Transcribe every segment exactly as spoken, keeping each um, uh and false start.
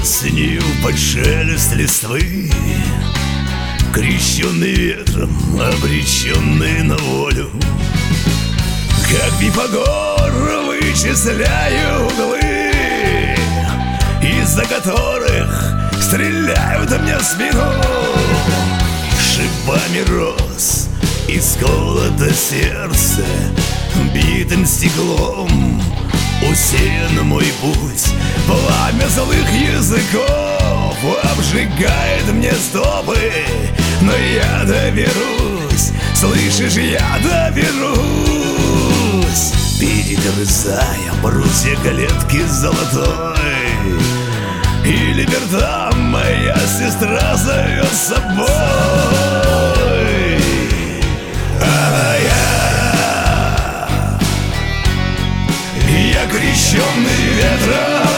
Осенью под шелест листвы, крещенный ветром, обреченный на волю, как Пифагор вычисляю углы, из-за которых стреляют мне в спину. Шипами роз исколото сердце, битым стеклом усеян мой путь. Пламя злых языков обжигает мне стопы, но я доберусь, слышишь, я доберусь. Перегрызая прутья клетки золотой, и либерта моя сестра зовет с собой. А я, я крещенный ветром,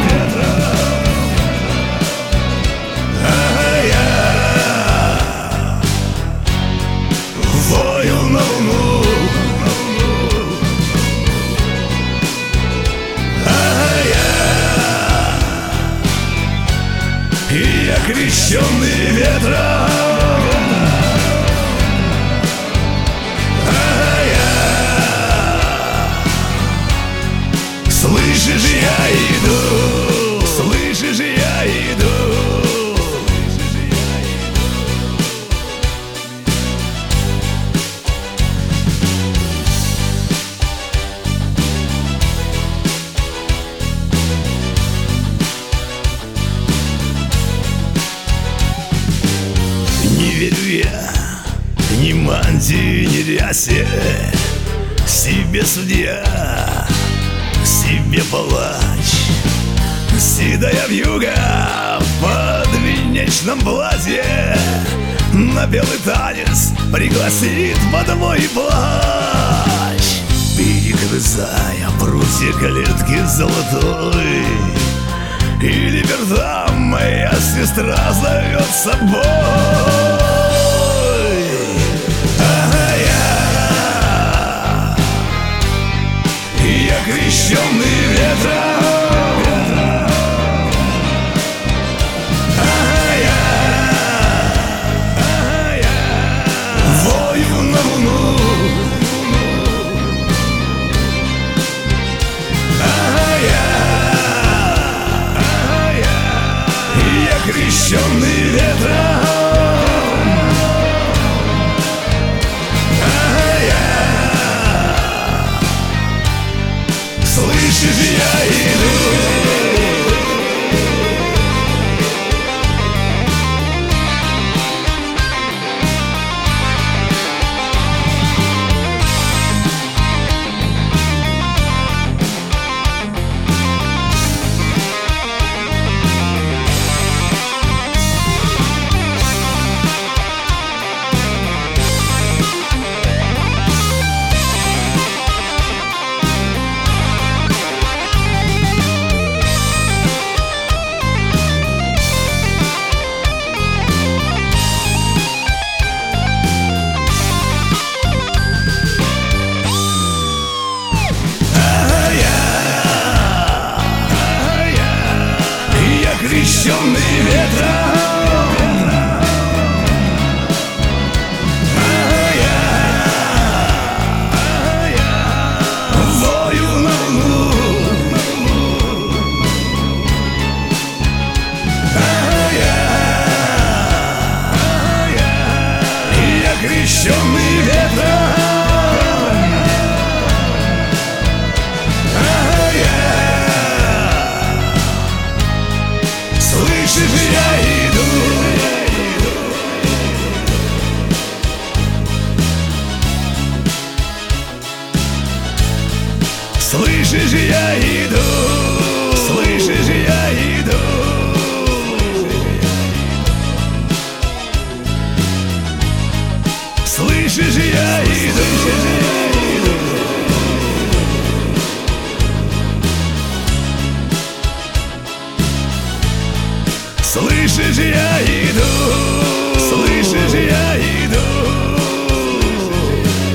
а я вою на луну, а я, я крещенный ветром. Слышишь, я иду, слышишь, я иду. Не верю я ни мантии, ни рясе, себе судья, себе палач. Седая вьюга в подвенечном платье на белый танец пригласит под мой плащ. Перегрызая прутья клетки золотой, и либерта моя сестра зовет с собой. Я крещенный ветром, а я, а я вою на луну, а я, а я, я крещенный ветром. Слышишь, я иду. Крещенный ветром, а я, а я вою на луну, а я, а я, я крещенный ветром. Слышишь, я иду. Слышишь, я иду. Слышишь, я иду. Слышишь, я иду. Слышишь, я иду, слышишь, я иду.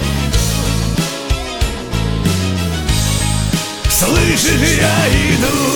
Слышишь, я иду.